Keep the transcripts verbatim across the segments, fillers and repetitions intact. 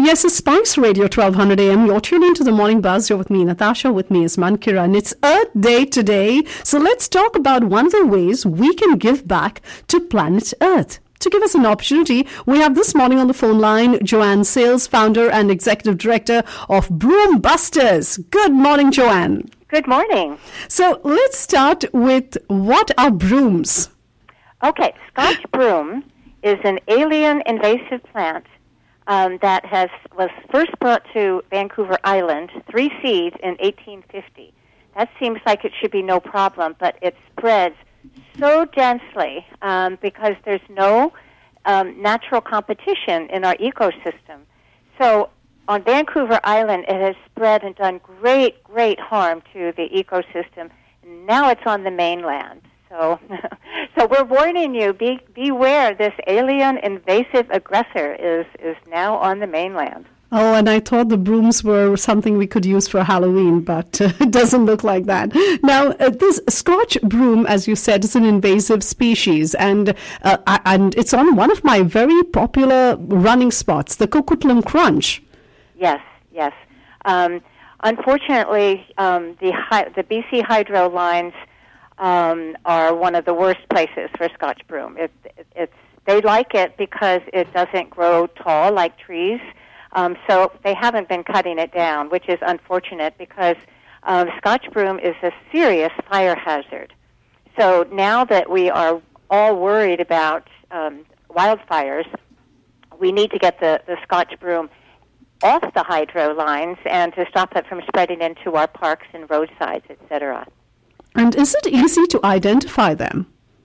Yes, it's Spice Radio, twelve hundred A M. You're tuned into the Morning Buzz. You're with me, Natasha. With me is Mankira. And it's Earth Day today. So let's talk about one of the ways we can give back to planet Earth. To give us an opportunity, we have this morning on the phone line Joanne Sales, founder and executive director of Broom Busters. Good morning, Joanne. Good morning. So let's start with, what are brooms? Okay, Scotch broom is an alien invasive plant um, that has was first brought to Vancouver Island, three seeds, in eighteen fifty. That seems like it should be no problem, but it spreads so densely um, because there's no um, natural competition in our ecosystem. So on Vancouver Island, it has spread and done great, great harm to the ecosystem. And now it's on the mainland. So, so we're warning you, be, beware, this alien invasive aggressor is, is now on the mainland. Oh, and I thought the brooms were something we could use for Halloween, but uh, it doesn't look like that. Now, uh, this Scotch broom, as you said, is an invasive species, and uh, I, and it's on one of my very popular running spots, the Coquitlam Crunch. Yes, yes. Um, unfortunately, um, the hi- the B C Hydro lines um, are one of the worst places for Scotch broom. It, it, it's they like it because it doesn't grow tall like trees. Um, so they haven't been cutting it down, which is unfortunate because um, Scotch broom is a serious fire hazard. So now that we are all worried about um, wildfires, we need to get the, the Scotch broom off the hydro lines and to stop it from spreading into our parks and roadsides, et cetera. And is it easy to identify them?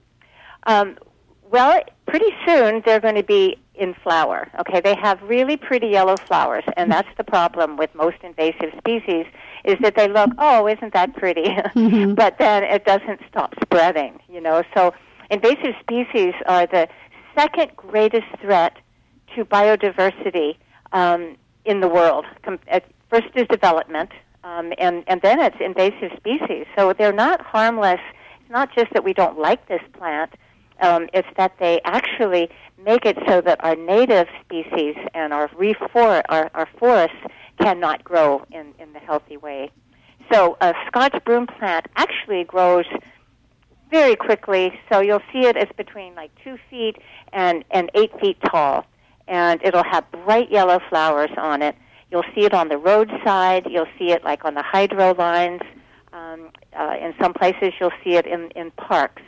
Um, well, pretty soon they're going to be in flower. Okay, they have really pretty yellow flowers, and that's the problem with most invasive species, is that they look, oh, isn't that pretty? Mm-hmm. But then it doesn't stop spreading, you know. So invasive species are the second greatest threat to biodiversity um, in the world. First is development, um, and, and then it's invasive species. So they're not harmless. It's not just that we don't like this plant. Um, it's that they actually make it so that our native species and our, refor- our, our forests cannot grow in, in the healthy way. So a Scotch broom plant actually grows very quickly. So you'll see it as between like two feet and, and eight feet tall. And it'll have bright yellow flowers on it. You'll see it on the roadside. You'll see it like on the hydro lines. Um, uh, in some places you'll see it in, in parks.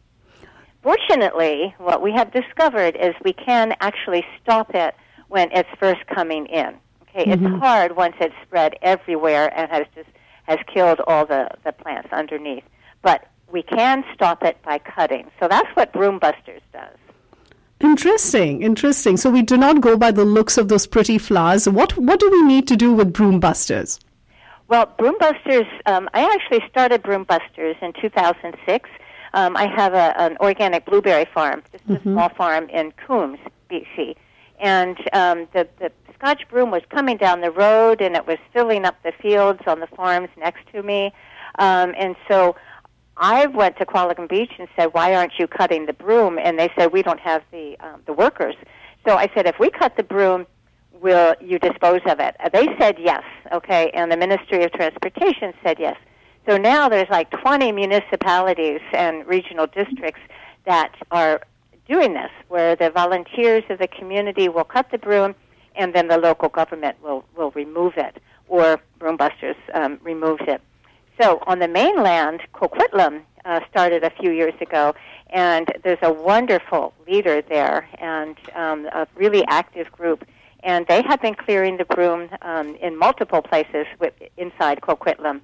Fortunately, what we have discovered is we can actually stop it when it's first coming in. Okay, mm-hmm. It's hard once it's spread everywhere and has just has killed all the, the plants underneath. But we can stop it by cutting. So that's what Broom Busters does. Interesting, interesting. So we do not go by the looks of those pretty flowers. What what do we need to do with Broom Busters? Well, Broom Busters, um, I actually started Broom Busters in two thousand six. Um, I have a, an organic blueberry farm, just a mm-hmm. small farm in Coombs, B C. And um, the, the Scotch broom was coming down the road, and it was filling up the fields on the farms next to me. Um, and so I went to Qualicum Beach and said, why aren't you cutting the broom? And they said, we don't have the um, the workers. So I said, if we cut the broom, will you dispose of it? Uh, they said yes, okay, and the Ministry of Transportation said yes. So now there's like twenty municipalities and regional districts that are doing this, where the volunteers of the community will cut the broom, and then the local government will, will remove it, or Broom Busters um, removes it. So on the mainland, Coquitlam uh, started a few years ago, and there's a wonderful leader there and um, a really active group, and they have been clearing the broom um, in multiple places with, inside Coquitlam.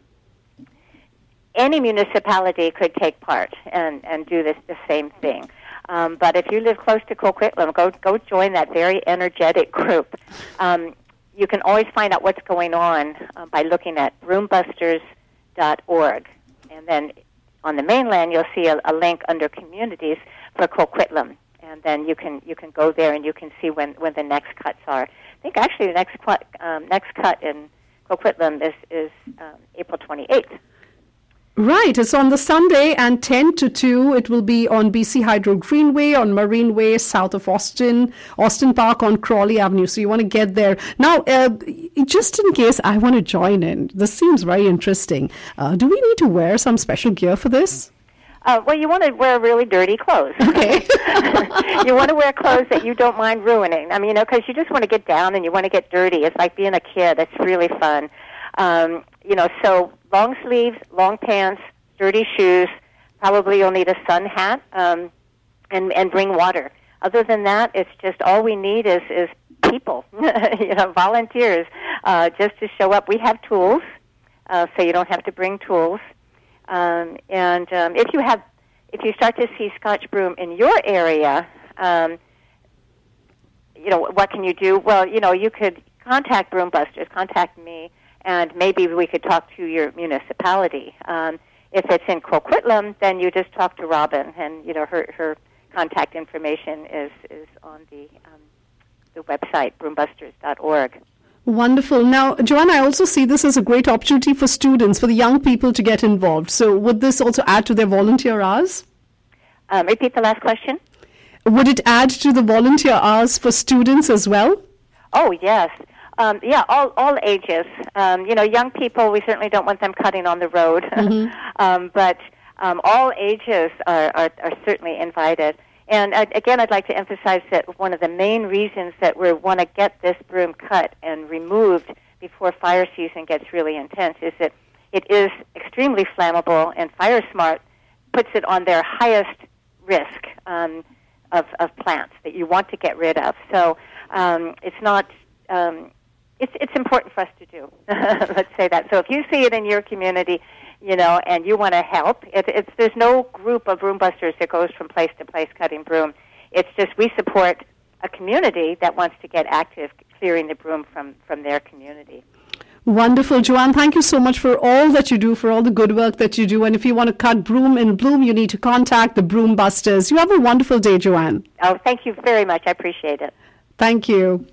Any municipality could take part and, and do this the same thing. Um, but if you live close to Coquitlam, go go join that very energetic group. Um, you can always find out what's going on uh, by looking at broom busters dot org. And then on the mainland, you'll see a, a link under communities for Coquitlam. And then you can you can go there and you can see when, when the next cuts are. I think actually the next cut, um, next cut in Coquitlam is, is um, April twenty-eighth. Right. It's on the Sunday and ten to two. It will be on B C Hydro Greenway, on Marine Way, south of Austin, Austin Park on Crawley Avenue. So you want to get there. Now, uh, just in case I want to join in, this seems very interesting. Uh, do we need to wear some special gear for this? Uh, well, you want to wear really dirty clothes. Okay. You want to wear clothes that you don't mind ruining. I mean, you know, because you just want to get down and you want to get dirty. It's like being a kid. It's really fun. Um, you know, so long sleeves, long pants, dirty shoes. Probably you'll need a sun hat, um, and and bring water. Other than that, it's just all we need is is people, you know, volunteers, uh, just to show up. We have tools, uh, so you don't have to bring tools. Um, and um, if you have, if you start to see Scotch broom in your area, um, you know, what can you do? Well, you know, you could contact Broom Busters, contact me, and maybe we could talk to your municipality. Um, if it's in Coquitlam, then you just talk to Robin, and you know her her contact information is is on the um, the website broom busters dot org. Wonderful. Now, Joanne, I also see this as a great opportunity for students, for the young people to get involved. So would this also add to their volunteer hours? Um, repeat the last question. Would it add to the volunteer hours for students as well? Oh, yes. Um, yeah, all all ages. Um, you know, young people, we certainly don't want them cutting on the road. Mm-hmm. um, but um, all ages are, are, are certainly invited. And uh, again, I'd like to emphasize that one of the main reasons that we want to get this broom cut and removed before fire season gets really intense is that it is extremely flammable, and Fire Smart puts it on their highest risk um, of, of plants that you want to get rid of. So um, it's not... Um, It's it's important for us to do. Let's say that. So if you see it in your community, you know, and you want to help, it, it's there's no group of broom busters that goes from place to place cutting broom. It's just we support a community that wants to get active clearing the broom from, from their community. Wonderful. Joanne, thank you so much for all that you do, for all the good work that you do. And if you want to cut broom in bloom, you need to contact the Broom Busters. You have a wonderful day, Joanne. Oh, thank you very much. I appreciate it. Thank you.